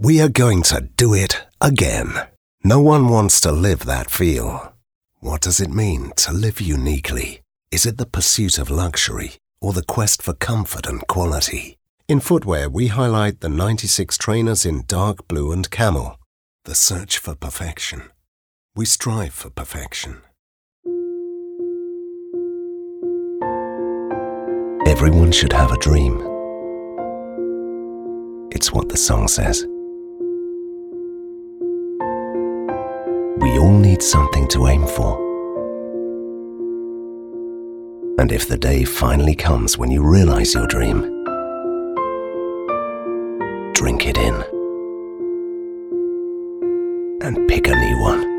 We are going to do it again. No one wants to live that feel. What does it mean to live uniquely? Is it the pursuit of luxury or the quest for comfort and quality? In footwear, we highlight the 96 trainers in dark blue and camel. The search for perfection. We strive for perfection. Everyone should have a dream. It's what the song says. We all need something to aim for. And if the day finally comes when you realize your dream, drink it in and pick a new one.